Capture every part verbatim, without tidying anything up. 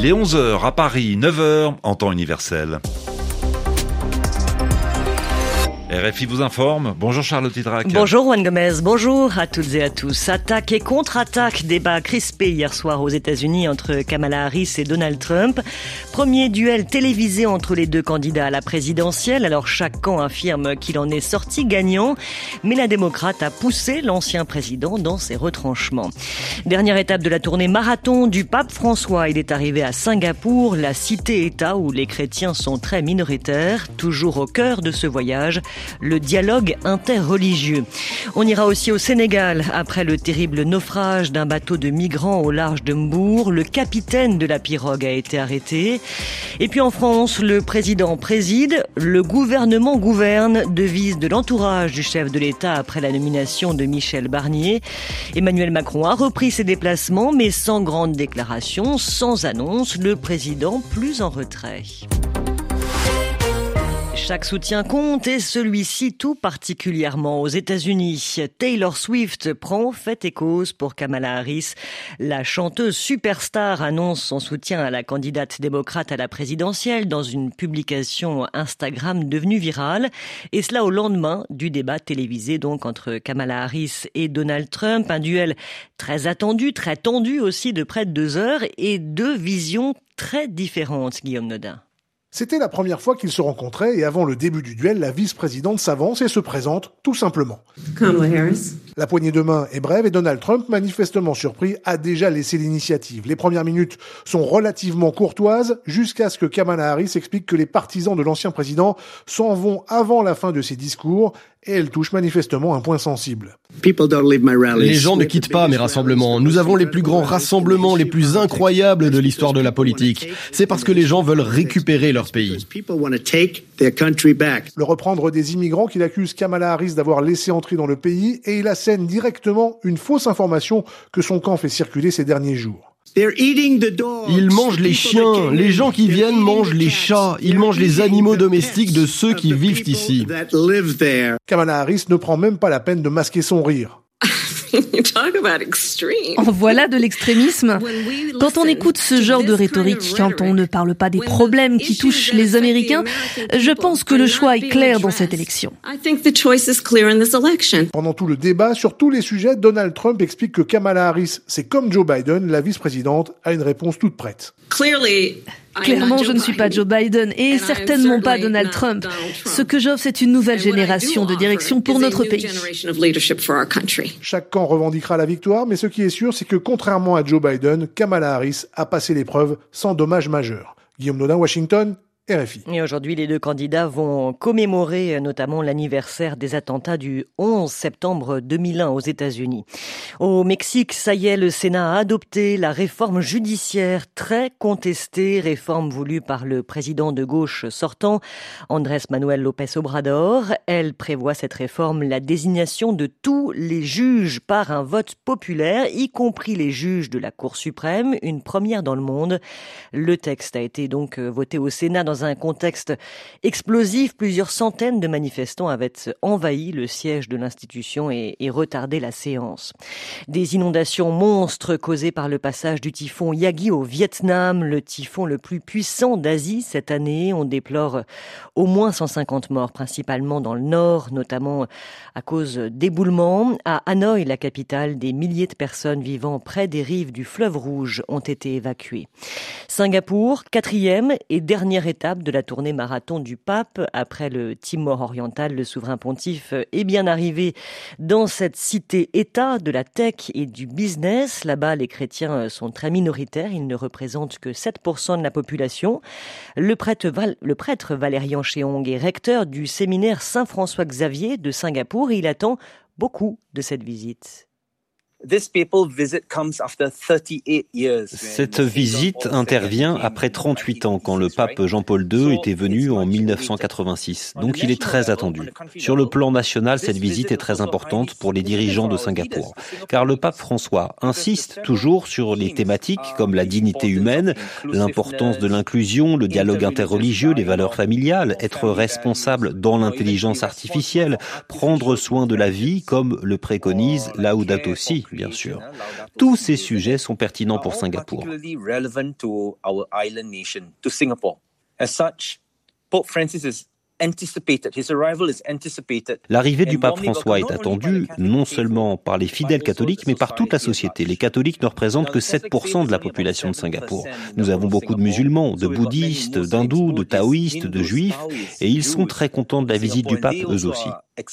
Il est onze heures à Paris, neuf heures en temps universel. R F I vous informe. Bonjour Charlotte Hydrac. Bonjour Juan Gomez, bonjour à toutes et à tous. Attaque et contre-attaque, débat crispé hier soir aux États-Unis entre Kamala Harris et Donald Trump. Premier duel télévisé entre les deux candidats à la présidentielle. Alors chaque camp affirme qu'il en est sorti gagnant, mais la démocrate a poussé l'ancien président dans ses retranchements. Dernière étape de la tournée marathon du pape François. Il est arrivé à Singapour, la cité-État où les chrétiens sont très minoritaires. Toujours au cœur de ce voyage, le dialogue interreligieux. On ira aussi au Sénégal. Après le terrible naufrage d'un bateau de migrants au large de Mbour, le capitaine de la pirogue a été arrêté. Et puis en France, le président préside, le gouvernement gouverne, devise de l'entourage du chef de l'État après la nomination de Michel Barnier. Emmanuel Macron a repris ses déplacements, mais sans grande déclaration, sans annonce, le président plus en retrait. Chaque soutien compte et celui-ci tout particulièrement aux États-Unis. Taylor Swift prend fait et cause pour Kamala Harris. La chanteuse superstar annonce son soutien à la candidate démocrate à la présidentielle dans une publication Instagram devenue virale. Et cela au lendemain du débat télévisé donc entre Kamala Harris et Donald Trump. Un duel très attendu, très tendu aussi de près de deux heures et deux visions très différentes, Guillaume Nodin. C'était la première fois qu'ils se rencontraient et avant le début du duel, la vice-présidente s'avance et se présente tout simplement. Kamala Harris. La poignée de main est brève et Donald Trump, manifestement surpris, a déjà laissé l'initiative. Les premières minutes sont relativement courtoises jusqu'à ce que Kamala Harris explique que les partisans de l'ancien président s'en vont avant la fin de ses discours et elle touche manifestement un point sensible. Les gens ne quittent pas mes rassemblements. Nous avons les plus grands rassemblements, les plus incroyables de l'histoire de la politique. C'est parce que les gens veulent récupérer leur pays. Le reprendre des immigrants qu'il accuse Kamala Harris d'avoir laissé entrer dans le pays et il assène directement une fausse information que son camp fait circuler ces derniers jours. Ils mangent les chiens, les gens qui viennent mangent les chats, ils mangent les animaux domestiques de ceux qui vivent ici. Kamala Harris ne prend même pas la peine de masquer son rire. En voilà de l'extrémisme. Quand on écoute ce genre de rhétorique, quand on ne parle pas des problèmes qui touchent les Américains, je pense que le choix est clair dans cette élection. Pendant tout le débat, sur tous les sujets, Donald Trump explique que Kamala Harris, c'est comme Joe Biden, la vice-présidente, a une réponse toute prête. Clairement, je ne suis pas Joe Biden et certainement pas Donald Trump. Ce que j'offre, c'est une nouvelle génération de direction pour notre pays. Chaque camp revendiquera la victoire, mais ce qui est sûr, c'est que contrairement à Joe Biden, Kamala Harris a passé l'épreuve sans dommages majeurs. Guillaume Nodin, Washington, R F I. Et aujourd'hui, les deux candidats vont commémorer notamment l'anniversaire des attentats du onze septembre deux mille un aux États-Unis. Au Mexique, ça y est, le Sénat a adopté la réforme judiciaire très contestée, réforme voulue par le président de gauche sortant, Andrés Manuel López Obrador. Elle prévoit cette réforme la désignation de tous les juges par un vote populaire, y compris les juges de la Cour suprême, une première dans le monde. Le texte a été donc voté au Sénat dans Dans un contexte explosif, plusieurs centaines de manifestants avaient envahi le siège de l'institution et, et retardé la séance. Des inondations monstres causées par le passage du typhon Yagi au Vietnam, le typhon le plus puissant d'Asie cette année. On déplore au moins cent cinquante morts, principalement dans le nord, notamment à cause d'éboulements. À Hanoï, la capitale, des milliers de personnes vivant près des rives du fleuve Rouge ont été évacuées. Singapour, quatrième et dernière étape de la tournée marathon du pape. Après le Timor oriental, le souverain pontife est bien arrivé dans cette cité-État de la tech et du business. Là-bas, les chrétiens sont très minoritaires. Ils ne représentent que sept pour cent de la population. Le prêtre, Val- le prêtre Valérian Cheong est recteur du séminaire Saint-François-Xavier de Singapour et il attend beaucoup de cette visite. Cette visite intervient après trente-huit ans, quand le pape Jean-Paul deux était venu en mille neuf cent quatre-vingt-six. Donc il est très attendu. Sur le plan national, cette visite est très importante pour les dirigeants de Singapour. Car le pape François insiste toujours sur les thématiques comme la dignité humaine, l'importance de l'inclusion, le dialogue interreligieux, les valeurs familiales, être responsable dans l'intelligence artificielle, prendre soin de la vie comme le préconise Laudato Si. bien sûr. Tous ces sujets sont pertinents pour Singapour. L'arrivée du pape François est attendue non seulement par les fidèles catholiques, mais par toute la société. Les catholiques ne représentent que sept pour cent de la population de Singapour. Nous avons beaucoup de musulmans, de bouddhistes, d'hindous, de taoïstes, de juifs, et ils sont très contents de la visite du pape, eux aussi.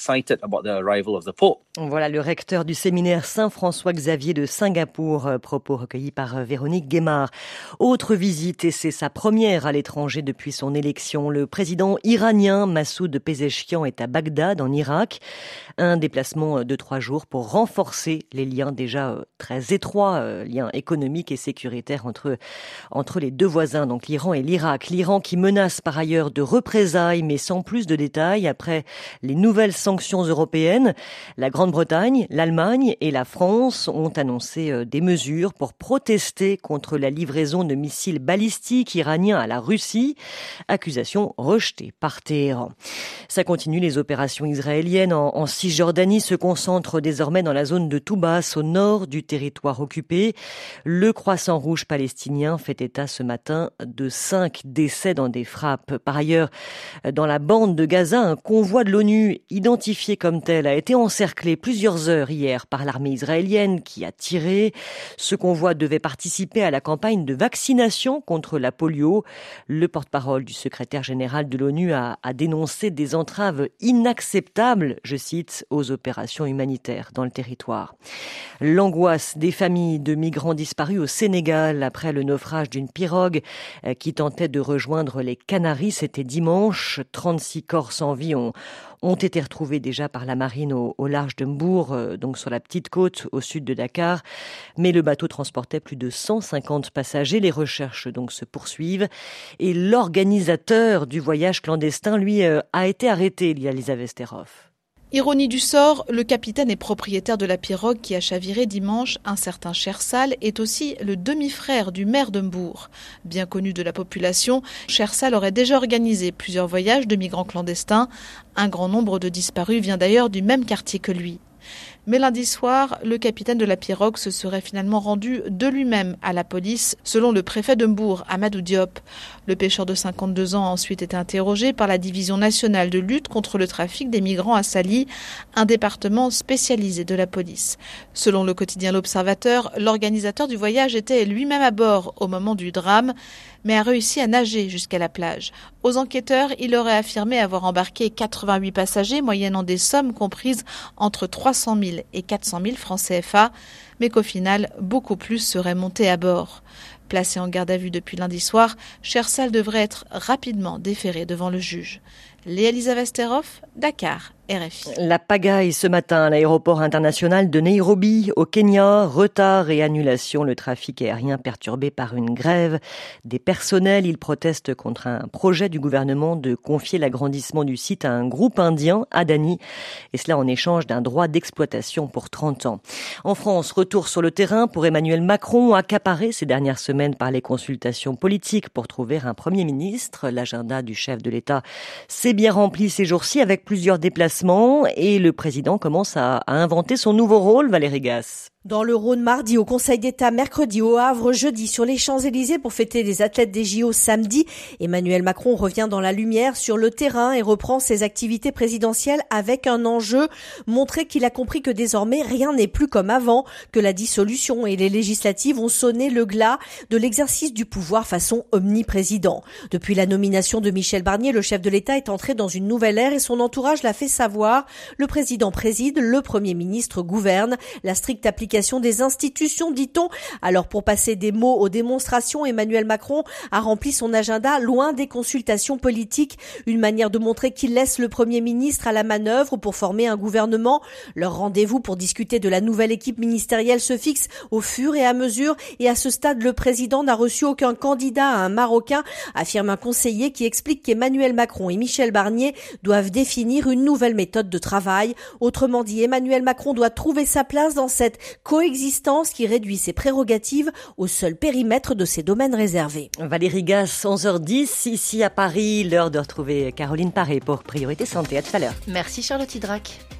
Voilà le recteur du séminaire Saint-François-Xavier de Singapour, propos recueillis par Véronique Guémard. Autre visite, et c'est sa première à l'étranger depuis son élection. Le président iranien Massoud Pezeshkian est à Bagdad, en Irak. Un déplacement de trois jours pour renforcer les liens déjà très étroits, liens économiques et sécuritaires entre, entre les deux voisins, donc l'Iran et l'Irak. L'Iran qui menace par ailleurs de représailles, mais sans plus de détails, après les nouvelles sanctions européennes. La Grande-Bretagne, l'Allemagne et la France ont annoncé des mesures pour protester contre la livraison de missiles balistiques iraniens à la Russie. Accusation rejetée par Téhéran. Ça continue, les opérations israéliennes en, en Cisjordanie se concentrent désormais dans la zone de Toubas, au nord du territoire occupé. Le Croissant Rouge palestinien fait état ce matin de cinq décès dans des frappes. Par ailleurs, dans la bande de Gaza, un convoi de l'ONU identifié comme tel a été encerclé plusieurs heures hier par l'armée israélienne qui a tiré. Ce convoi devait participer à la campagne de vaccination contre la polio. Le porte-parole du secrétaire général de l'ONU a, a dénoncé des entraves inacceptables, je cite, aux opérations humanitaires dans le territoire. L'angoisse des familles de migrants disparus au Sénégal après le naufrage d'une pirogue qui tentait de rejoindre les Canaries, c'était dimanche. trente-six corps sans vie ont ont été retrouvés déjà par la marine au, au large de Mbour, euh, donc sur la petite côte au sud de Dakar. Mais le bateau transportait plus de cent cinquante passagers. Les recherches donc se poursuivent. Et l'organisateur du voyage clandestin, lui, euh, a été arrêté, Lializa Vesterhoff. Ironie du sort, le capitaine et propriétaire de la pirogue qui a chaviré dimanche, un certain Chersal, est aussi le demi-frère du maire de Mbour. Bien connu de la population, Chersal aurait déjà organisé plusieurs voyages de migrants clandestins. Un grand nombre de disparus vient d'ailleurs du même quartier que lui. Mais lundi soir, le capitaine de la pirogue se serait finalement rendu de lui-même à la police, selon le préfet de Mbour, Amadou Diop. Le pêcheur de cinquante-deux ans a ensuite été interrogé par la Division nationale de lutte contre le trafic des migrants à Sali, un département spécialisé de la police. Selon le quotidien L'Observateur, l'organisateur du voyage était lui-même à bord au moment du drame, mais a réussi à nager jusqu'à la plage. Aux enquêteurs, il aurait affirmé avoir embarqué quatre-vingt-huit passagers, moyennant des sommes comprises entre trois cent mille et quatre cent mille francs C F A, mais qu'au final, beaucoup plus seraient montés à bord. Placé en garde à vue depuis lundi soir, Chersal devrait être rapidement déféré devant le juge. Lializa Vesterhoff, Dakar, R F I. La pagaille ce matin à l'aéroport international de Nairobi, au Kenya. Retard et annulation, le trafic aérien perturbé par une grève des personnels. Ils protestent contre un projet du gouvernement de confier l'agrandissement du site à un groupe indien, Adani, et cela en échange d'un droit d'exploitation pour trente ans. En France, retour sur le terrain pour Emmanuel Macron, accaparé ces dernières semaines par les consultations politiques pour trouver un Premier ministre. L'agenda du chef de l'État s'est bien rempli ces jours-ci avec plusieurs déplacements et le président commence à, à inventer son nouveau rôle, Valérie Gasse. Dans le Rhône mardi, au Conseil d'État mercredi, au Havre jeudi, sur les Champs-Élysées pour fêter les athlètes des J O samedi, Emmanuel Macron revient dans la lumière sur le terrain et reprend ses activités présidentielles avec un enjeu, montrer qu'il a compris que désormais rien n'est plus comme avant, que la dissolution et les législatives ont sonné le glas de l'exercice du pouvoir façon omniprésident. Depuis la nomination de Michel Barnier, le chef de l'État est entré dans une nouvelle ère et son entourage l'a fait savoir. Le président préside, le Premier ministre gouverne, la stricte application des institutions, dit-on. Alors pour passer des mots aux démonstrations, Emmanuel Macron a rempli son agenda loin des consultations politiques, une manière de montrer qu'il laisse le Premier ministre à la manœuvre pour former un gouvernement. Leur rendez-vous pour discuter de la nouvelle équipe ministérielle se fixe au fur et à mesure et à ce stade, le président n'a reçu aucun candidat à un Marocain, affirme un conseiller qui explique qu'Emmanuel Macron et Michel Barnier doivent définir une nouvelle méthode de travail. Autrement dit, Emmanuel Macron doit trouver sa place dans cette coexistence qui réduit ses prérogatives au seul périmètre de ses domaines réservés. Valérie Gasse, onze heures dix, ici à Paris, l'heure de retrouver Caroline Paré pour Priorité Santé. À tout à l'heure. Merci Charlotte Hydrac.